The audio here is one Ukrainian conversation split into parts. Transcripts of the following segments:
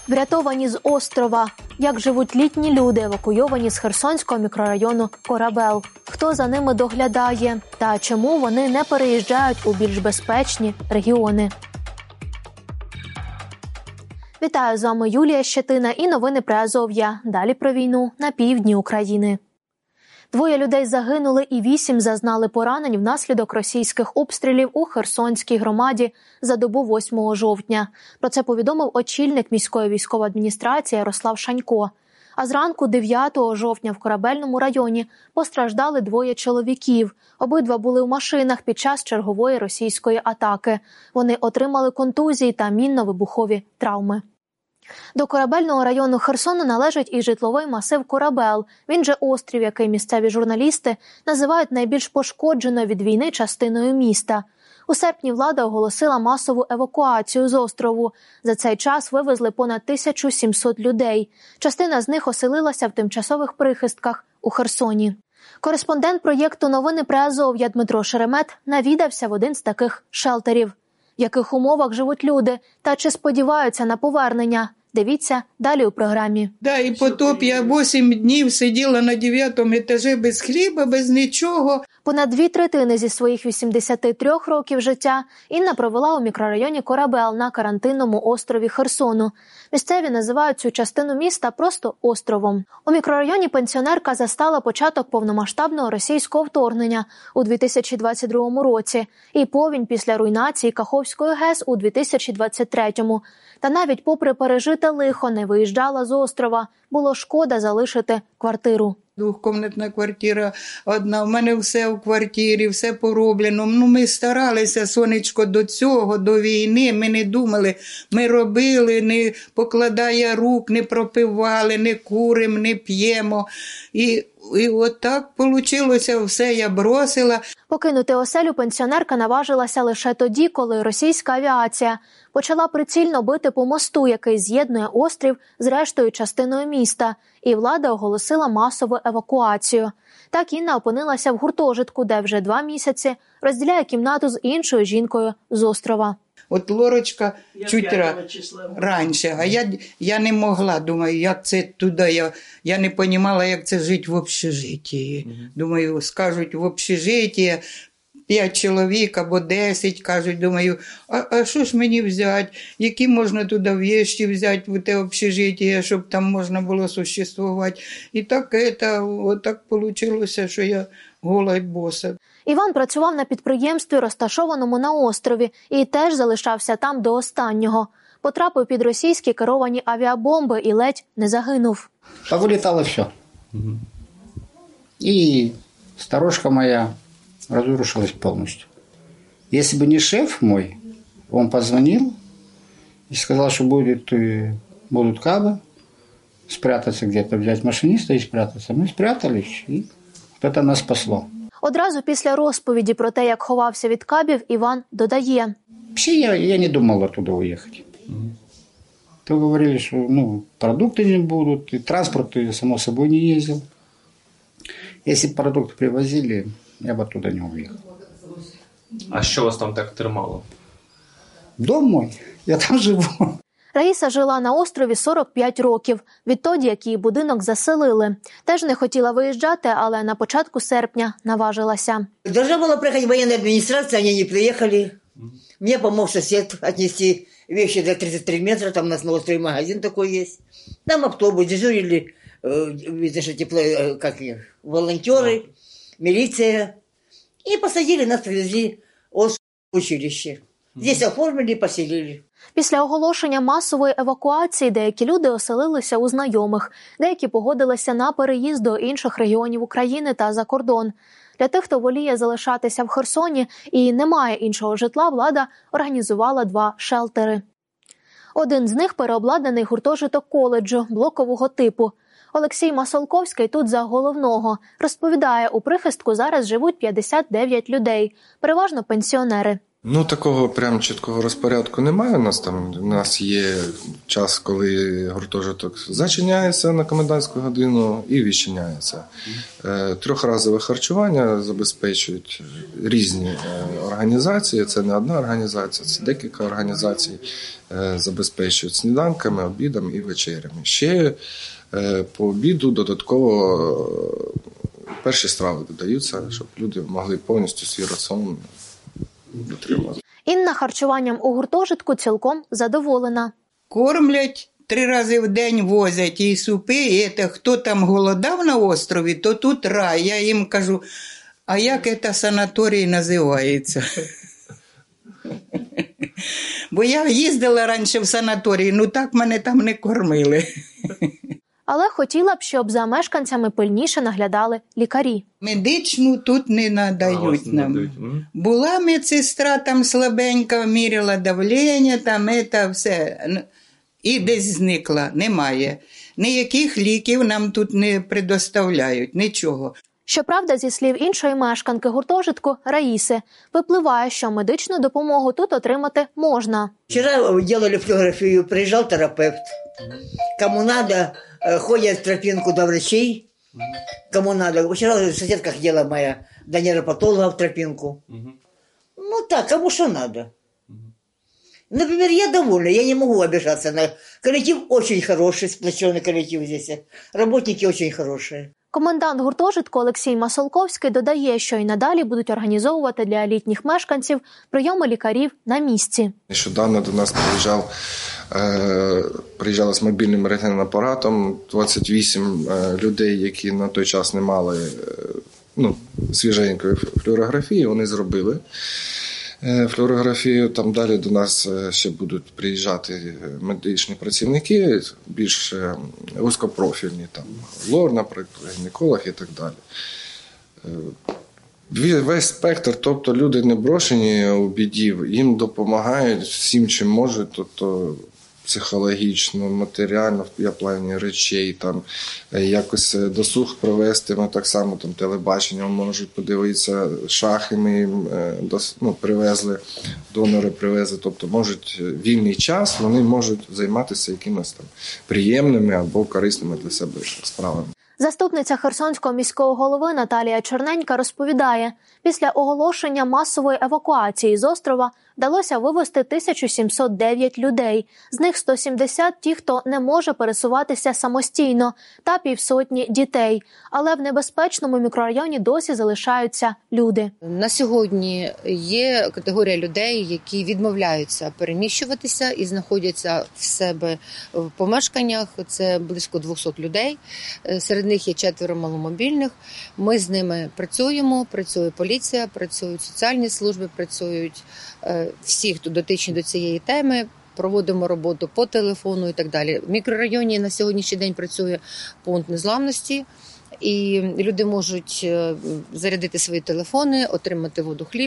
Врятовані з острова. Як живуть літні люди, евакуйовані з Херсонського мікрорайону Корабел. Хто за ними доглядає? Та чому вони не переїжджають у більш безпечні регіони? Вітаю, з вами Юлія Щетина і новини Приазов'я. Далі про війну на півдні України. 2 людей загинули і 8 зазнали поранень внаслідок російських обстрілів у Херсонській громаді за добу 8 жовтня. Про це повідомив очільник міської військової адміністрації Ярослав Шанько. А зранку 9 жовтня в Корабельному районі постраждали 2 чоловіків. Обидва були в машинах під час чергової російської атаки. Вони отримали контузії та мінно-вибухові травми. До Корабельного району Херсону належить і житловий масив Корабел. Він же острів, який місцеві журналісти називають найбільш пошкодженою від війни частиною міста. У серпні влада оголосила масову евакуацію з острову. За цей час вивезли понад 1700 людей. Частина з них оселилася в тимчасових прихистках у Херсоні. Кореспондент проєкту «Новини Приазов'я» Дмитро Шеремет навідався в один з таких шелтерів. В яких умовах живуть люди та чи сподіваються на повернення? Дивіться далі у програмі. Да, і потоп я 8 днів сиділа на 9-му етажі без хліба, без нічого. Понад 2/3 зі своїх 83 років життя Інна провела у мікрорайоні Корабел на карантинному острові Херсону. Місцеві називають цю частину міста просто островом. У мікрорайоні пенсіонерка застала початок повномасштабного російського вторгнення у 2022 році і повінь після руйнації Каховської ГЕС у 2023. Та навіть попри пережите лихо не виїжджала з острова. Було шкода залишити квартиру. 2-кімнатна квартира одна, в мене все в квартирі, все пороблено. Ми старалися, сонечко, до цього, до війни, ми не думали, ми робили, не покладає рук, не пропивали, не куримо, не п'ємо. І от так вийшло, все я бросила. Покинути оселю пенсіонерка наважилася лише тоді, коли російська авіація почала прицільно бити по мосту, який з'єднує острів з рештою частиною міста, і влада оголосила масову евакуацію. Так Інна опинилася в гуртожитку, де вже 2 місяці розділяє кімнату з іншою жінкою з острова. От Лорочка чуть раніше, а я не могла, думаю, як це туди, я не розуміла, як це жити в общежитті. Думаю, скажуть в общежитті 5 чоловік або 10, кажуть, думаю, а що ж мені взяти, які можна туди вещи взяти в те общежиття, щоб там можна було существувати. І так, отак вийшло, що я гола й боса. Іван працював на підприємстві, розташованому на острові, і теж залишався там до останнього. Потрапив під російські керовані авіабомби і ледь не загинув. Повилітало все. І сторожка моя разрушилась полностью. Если бы не шеф мой, он позвонил и сказал, что будут кабы, спрятаться где-то, взять машиниста и спрятаться. Мы спрятались, и это нас спасло. Одразу після розповіді про те, як ховався від кабів, Іван додає. Вообще я не думал оттуда уехать. То говорили, что продукты не будут, и транспорт, само собой, не ездил. Если бы продукты привозили, я б оттуда не уїхав. А що вас там так тримало? Дом мой, я там живу. Раїса жила на острові 45 років, відтоді, як її будинок заселили. Теж не хотіла виїжджати, але на початку серпня наважилася. Должна була приїхати воєнна адміністрація, вони не приїхали. Мені допомог сусід віднести речі до 33 метри, там у нас на острові магазин такий є. Там автобус, дежурили, волонтери, милиция. И посадили нас, привезли в училище. Здесь оформили, поселили. Після оголошення масової евакуації деякі люди оселилися у знайомих, деякі погодилися на переїзд до інших регіонів України та за кордон. Для тих, хто воліє залишатися в Херсоні і не має іншого житла, влада організувала 2 шелтери. Один з них переобладнаний гуртожиток коледжу блокового типу. Олексій Масолковський тут за головного. Розповідає, у прихистку зараз живуть 59 людей, переважно пенсіонери. Такого прям чіткого розпорядку немає. У нас є час, коли гуртожиток зачиняється на комендантську годину і відчиняється. Трьохразове харчування забезпечують різні організації. Це не одна організація, це декілька організацій. Забезпечують сніданками, обідом і вечерями. Ще по обіду додатково перші страви додаються, щоб люди могли повністю свій раціон дотримати. Інна харчуванням у гуртожитку цілком задоволена. Кормлять 3 рази в день, возять і супи, і хто там голодав на острові, то тут рай. Я їм кажу, а як це санаторій називається? Бо я їздила раніше в санаторій, так мене там не кормили. Але хотіла б, щоб за мешканцями пильніше наглядали лікарі. Медичну тут не надають нам. Була медсестра там слабенька, міряла давлення, там все. І десь зникла, немає. Ніяких ліків нам тут не предоставляють, нічого. Щоправда, зі слів іншої мешканки гуртожитку Раїси, випливає, що медичну допомогу тут отримати можна. Вчора робили флюорографію, приїжджав терапевт. Кому надо, ходять в тропинку до врачей. Кому надо. Вчора в сусідках ходила моя до нейропатолога в тропинку. Так, кому що надо. Например, я довольна, я не могу обижаться на коллектив, очень хороший, сплоченный коллектив здесь. Работники очень хорошие. Комендант гуртожитку Олексій Масолковський додає, що й надалі будуть організовувати для літніх мешканців прийоми лікарів на місці. Нещодавно до нас приїжджали з мобільним рентгенним апаратом 28 людей, які на той час не мали свіженької флюорографії, вони зробили флюорографію. Там далі до нас ще будуть приїжджати медичні працівники, більш вузькопрофільні, там лор, наприклад, гінеколог і так далі. Весь спектр, тобто люди не брошені у біді, їм допомагають всім, чим можуть, тобто психологічно, матеріально, в плані речей, там якось досуг провести, ми так само там телебачення можуть подивитися, шахи ми їм привезли, донори привезли, тобто можуть вільний час, вони можуть займатися якимось там приємними або корисними для себе справами. Заступниця Херсонського міського голови Наталія Черненька розповідає, після оголошення масової евакуації з острова вдалося вивезти 1709 людей, з них 170 – ті, хто не може пересуватися самостійно, та 500 дітей. Але в небезпечному мікрорайоні досі залишаються люди. На сьогодні є категорія людей, які відмовляються переміщуватися і знаходяться в себе в помешканнях. Це близько 200 людей. Серед них є 4 маломобільних. Ми з ними працюємо, працює поліція, працюють соціальні служби, працюють всі, хто дотичні до цієї теми. Проводимо роботу по телефону і так далі. В мікрорайоні на сьогоднішній день працює пункт незламності. І люди можуть зарядити свої телефони, отримати воду, хліб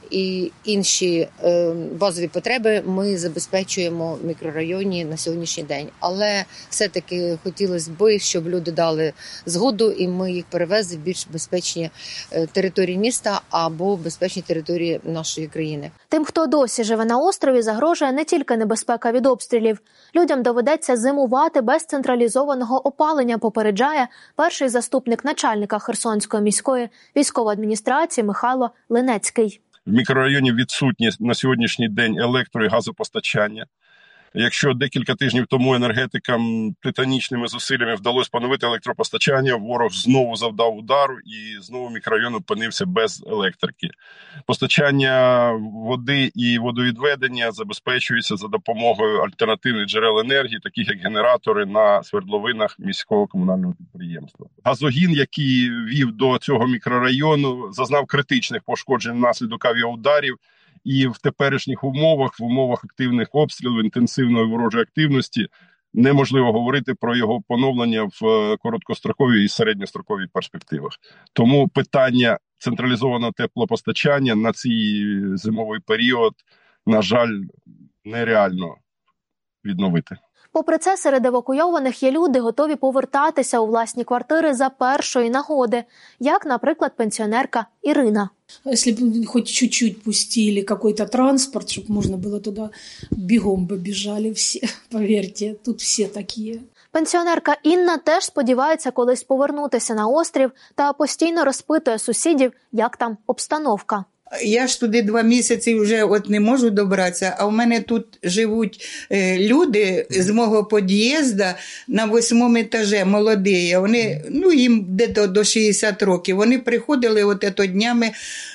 і інші базові потреби ми забезпечуємо в мікрорайоні на сьогоднішній день. Але все-таки хотілося б, щоб люди дали згоду і ми їх перевезли в більш безпечні території міста або безпечні території нашої країни. Тим, хто досі живе на острові, загрожує не тільки небезпека від обстрілів. Людям доведеться зимувати без централізованого опалення, попереджає перший заступник начальника Херсонської міської військової адміністрації Михайло Линецький. В мікрорайоні відсутні на сьогоднішній день електро- і газопостачання. Якщо декілька тижнів тому енергетикам титанічними зусиллями вдалося поновити електропостачання, ворог знову завдав удару і знову мікрорайон опинився без електрики. Постачання води і водовідведення забезпечується за допомогою альтернативних джерел енергії, таких як генератори на свердловинах міського комунального підприємства. Газогін, який вів до цього мікрорайону, зазнав критичних пошкоджень внаслідок авіаударів. І в теперішніх умовах, в умовах активних обстрілів, інтенсивної ворожої активності, неможливо говорити про його поновлення в короткостроковій і середньостроковій перспективах. Тому питання централізованого теплопостачання на цей зимовий період, на жаль, нереально відновити. Попри це, серед евакуйованих є люди, готові повертатися у власні квартири за першої нагоди, як, наприклад, пенсіонерка Ірина. Если бы хоть чуть-чуть пустили какой-то транспорт, чтобы можно было туда, бегом бы бежали все, поверьте, тут все такие. Пенсіонерка Інна теж сподівається колись повернутися на острів та постійно розпитує сусідів, як там обстановка. Я ж туди 2 місяці вже не можу добратися, а в мене тут живуть люди з мого під'їзду на 8-му етажі, молоді. Вони, їм десь до 60 років. Вони приходили днями,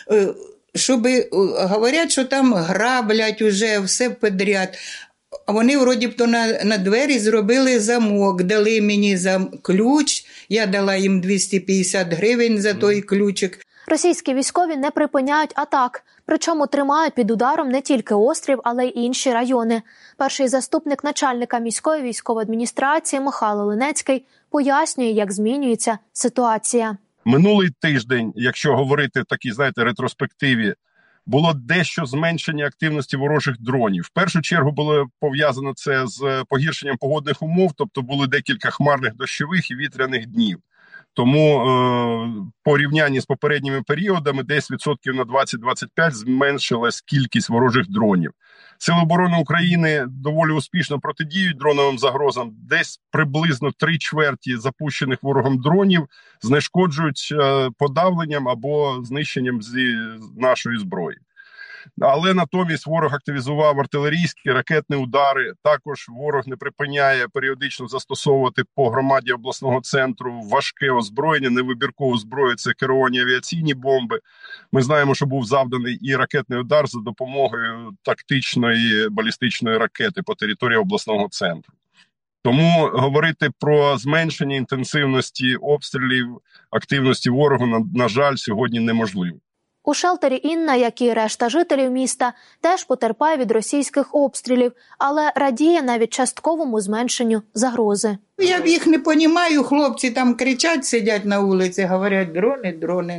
щоб говорять, що там граблять уже все підряд. А вони вроді б на двері зробили замок, дали мені ключ, я дала їм 250 гривень за той ключик. Російські військові не припиняють атак, причому тримають під ударом не тільки острів, але й інші райони. Перший заступник начальника міської військової адміністрації Михайло Линецький пояснює, як змінюється ситуація. Минулий тиждень, якщо говорити в такій, ретроспективі, було дещо зменшення активності ворожих дронів. В першу чергу було пов'язано це з погіршенням погодних умов, тобто були декілька хмарних дощових і вітряних днів. Тому порівнянні з попередніми періодами десь відсотків на 20-25 зменшилась кількість ворожих дронів. Сили оборони України доволі успішно протидіють дроновим загрозам. Десь приблизно 3/4 запущених ворогом дронів знешкоджують подавленням або знищенням зі нашої зброї. Але натомість ворог активізував артилерійські, ракетні удари. Також ворог не припиняє періодично застосовувати по громаді обласного центру важке озброєння, невибіркову зброю – це керовані авіаційні бомби. Ми знаємо, що був завданий і ракетний удар за допомогою тактичної балістичної ракети по території обласного центру. Тому говорити про зменшення інтенсивності обстрілів, активності ворогу, на жаль, сьогодні неможливо. У шелтері Інна, як і решта жителів міста, теж потерпає від російських обстрілів, але радіє навіть частковому зменшенню загрози. Я їх не розумію, хлопці там кричать, сидять на вулиці, говорять дрони.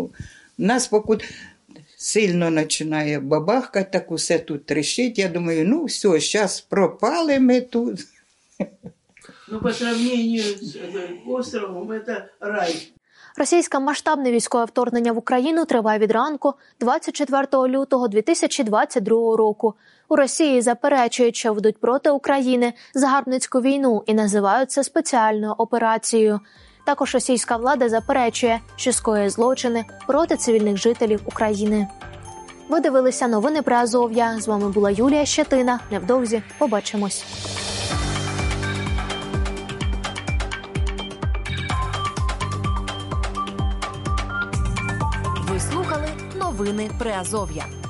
Нас поки сильно починає бабахкати, так усе тут трещить. Я думаю, все, зараз пропали ми тут. По сравнению з островом, це рай. Російське масштабне військове вторгнення в Україну триває від ранку 24 лютого 2022 року. У Росії заперечують, що ведуть проти України загарбницьку війну і називають це спеціальною операцією. Також російська влада заперечує, що скоює злочини проти цивільних жителів України. Ви дивилися новини Приазов'я. З вами була Юлія Щетина. Невдовзі побачимось. Ви слухали новини Приазов'я.